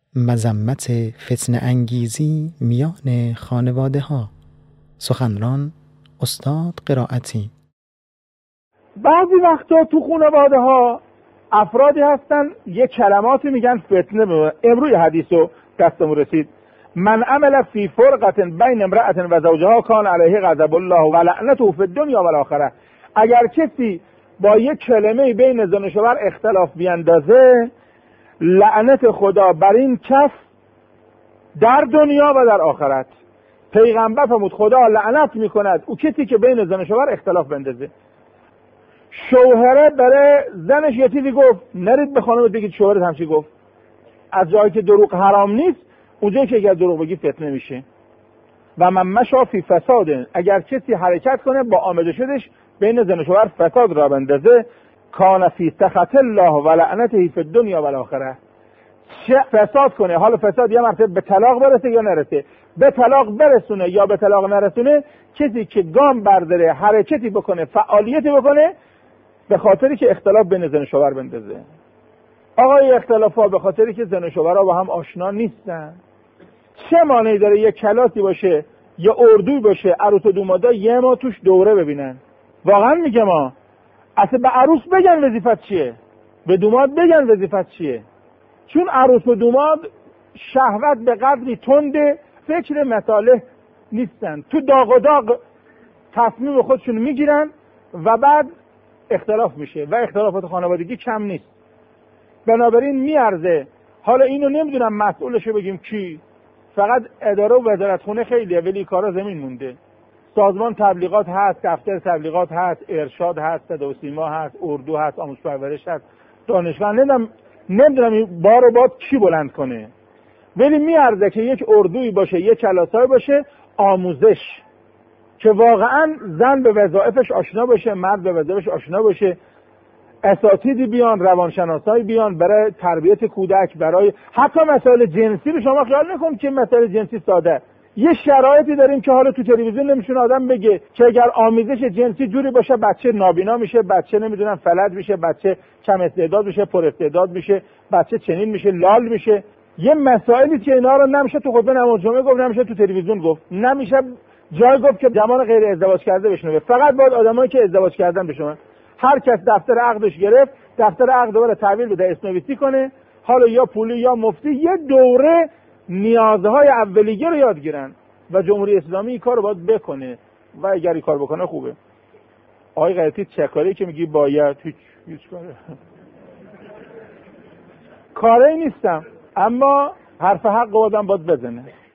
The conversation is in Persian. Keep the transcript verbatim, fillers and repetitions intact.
مذمت فتنه انگیزی میان خانواده ها. سخنران استاد قرائتی. بعضی وقتا تو خانواده ها افرادی هستن یه کلماتی میگن فتنه بمونه. امروز حدیثو دستمون رسید: من عمل فی فرقة بین امرأة و زوجها کان علیه غضب الله و لعنته فی الدنیا و الاخره. اگر کسی با یک کلمه بین زن و شوهر اختلاف بیندازه، لعنت خدا بر این کس در دنیا و در آخرت. پیغمبر فرمود خدا لعنت میکند او کسی که بین زن و شوهر اختلاف بندازه. شوهره برای زنش یه چیزی گفت، نرید به خانم بگید شوهرت همچی گفت. از جایی که دروغ حرام نیست، اونجایی که اگر دروغ بگی فتنه میشه. و من مشا فی فساد، اگر کسی حرکت کنه با آمده شدش بین زن و شوهر فساد را بندازه، کان فی سخط الله و لعنته فی الدنیا و الاخره. چه فساد کنه، حالا فساد یه مرتبه به طلاق برسه یا نرسه، به طلاق برسونه یا به طلاق نرسونه، کسی که گام برداره، حرکتی بکنه، فعالیتی بکنه به خاطری که اختلاف بین زن و شوهر بندازه. آقای اختلافا به خاطری که زن و شوهرها با هم آشنا نیستن. چه مانعی داره یه کلاسی باشه، یه اردوی باشه، عروس و دومادا یه ما توش دوره ببینن؟ واقعا میگم ما اصلا به عروس بگن وظیفت چیه، به دوماد بگن وظیفت چیه. چون عروس و دوماد شهوت به قدری تنده، فکر مصالح نیستن، تو داغ و داغ تصمیم خودشون میگیرن و بعد اختلاف میشه و اختلافات خانوادگی کم نیست. بنابراین میارزه، حالا اینو نمیدونم مسئولشو بگیم کی، فقط اداره و وزارتخونه خیلیه ولی کارا زمین مونده. سازمان تبلیغات هست، دفتر تبلیغات هست، ارشاد هست، صدا و سیما هست، اردو هست، آموزش پرورش هست، دانشگاه. نمیدونم نمیدونم این بار و باد کی بلند کنه، ولی میارزه که یک اردویی باشه، یک کلاسای باشه آموزش، که واقعا زن به وظایفش آشنا باشه، مرد به وظایفش آشنا باشه، اساتیدی بیان، روانشناسایی بیان برای تربیت کودک، برای حتی مسائل جنسی. رو شما خیال نکن که مسائل جنسی ساده، یه شرایطی داریم که حالا تو تلویزیون نمیشونه آدم بگه که اگر آمیزش جنسی جوری باشه بچه نابینا میشه، بچه نمیدونم فلج میشه، بچه کم استعداد میشه، پر استعداد میشه، بچه چنین میشه، لال میشه. یه مسائلی که اینا رو نمیشه تو خطبه نماز جمعه گفت، نمیشه تو تلویزیون گفت، نمیشه جای گفت که جوان غیر ازدواج کرده بشنوه، فقط باید آدمایی که ازدواج کردن بشنون. هر کس دفتر عقدش گرفت، دفتر عقد رو تحویل بده، اسم‌نویسی کنه، حالا یا پولی یا مفتی، یه دوره نیازهای اولیه رو یاد گیرن و جمهوری اسلامی این کار رو باید بکنه و اگر این کار بکنه خوبه. آقای قرائتی چه کاری که میگی باید، هیچ هیچ کاره کاری نیستم، اما حرف حق آدم باید بزنه.